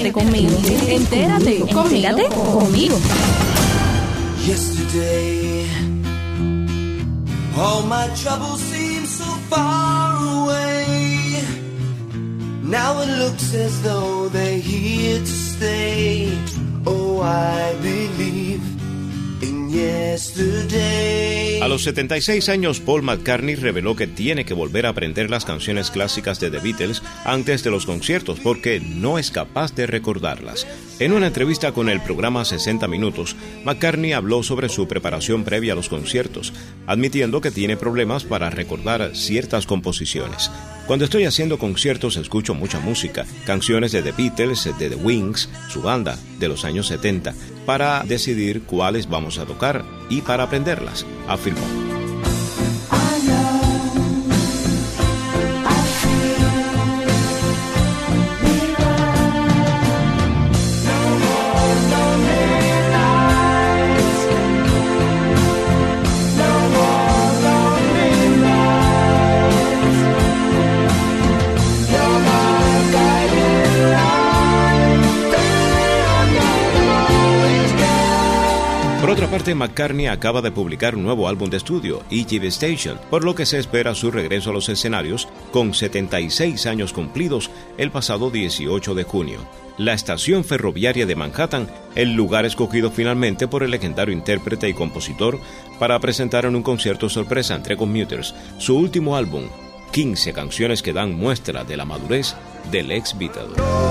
Entérate conmigo. Entérate conmigo. Yesterday, all my troubles seem so far away. Now it looks as though they're here to stay. Oh, I believe in yesterday. A los 76 años, Paul McCartney reveló que tiene que volver a aprender las canciones clásicas de The Beatles antes de los conciertos porque no es capaz de recordarlas. En una entrevista con el programa 60 Minutos, McCartney habló sobre su preparación previa a los conciertos, admitiendo que tiene problemas para recordar ciertas composiciones. Cuando estoy haciendo conciertos escucho mucha música, canciones de The Beatles, de The Wings, su banda de los años 70, para decidir cuáles vamos a tocar y para aprenderlas, afirmó. Por otra parte, McCartney acaba de publicar un nuevo álbum de estudio, Egypt Station, por lo que se espera su regreso a los escenarios con 76 años cumplidos el pasado 18 de junio. La estación ferroviaria de Manhattan, el lugar escogido finalmente por el legendario intérprete y compositor para presentar en un concierto sorpresa entre Commuters su último álbum, 15 canciones que dan muestra de la madurez del ex Beatle.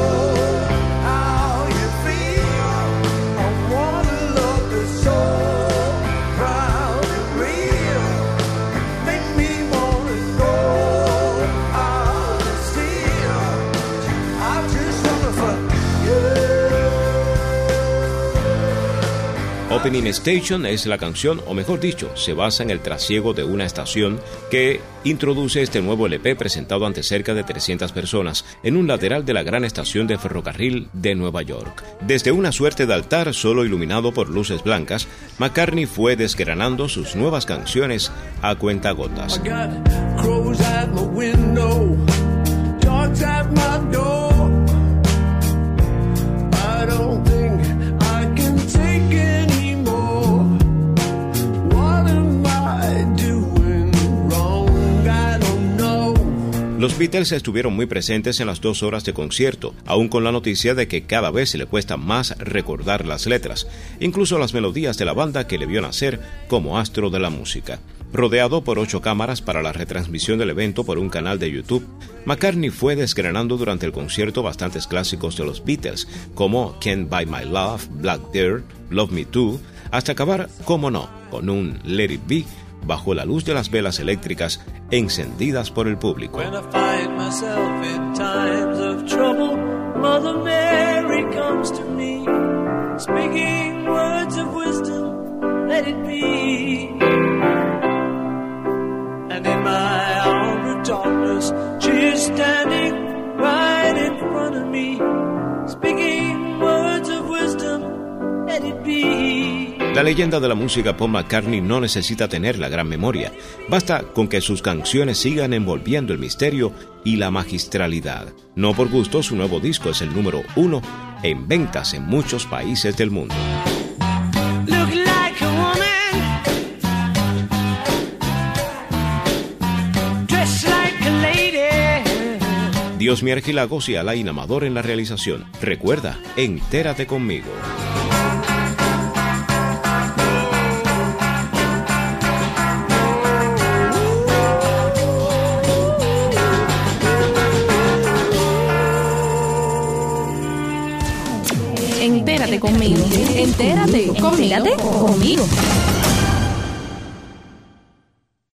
Opening Station es la canción, o mejor dicho, se basa en el trasiego de una estación que introduce este nuevo LP presentado ante cerca de 300 personas en un lateral de la gran estación de ferrocarril de Nueva York. Desde una suerte de altar solo iluminado por luces blancas, McCartney fue desgranando sus nuevas canciones a cuentagotas. Los Beatles estuvieron muy presentes en las 2 horas de concierto, aún con la noticia de que cada vez se le cuesta más recordar las letras, incluso las melodías de la banda que le vio nacer como astro de la música. Rodeado por 8 cámaras para la retransmisión del evento por un canal de YouTube, McCartney fue desgranando durante el concierto bastantes clásicos de los Beatles, como Can't Buy My Love, Blackbird, Love Me Too, hasta acabar, cómo no, con un Let It Be, bajo la luz de las velas eléctricas encendidas por el público. When I find myself in times of trouble, Mother Mary comes to me, speaking words of wisdom, let it be. And in my hour of darkness, she is standing right in front of me, speaking words of wisdom, let it be. La leyenda de la música Paul McCartney no necesita tener la gran memoria. Basta con que sus canciones sigan envolviendo el misterio y la magistralidad. No por gusto, su nuevo disco es el número 1 en ventas en muchos países del mundo. Dios Arquilagos y Alain Amador en la realización. Recuerda, entérate conmigo. Entérate conmigo. Entérate conmigo.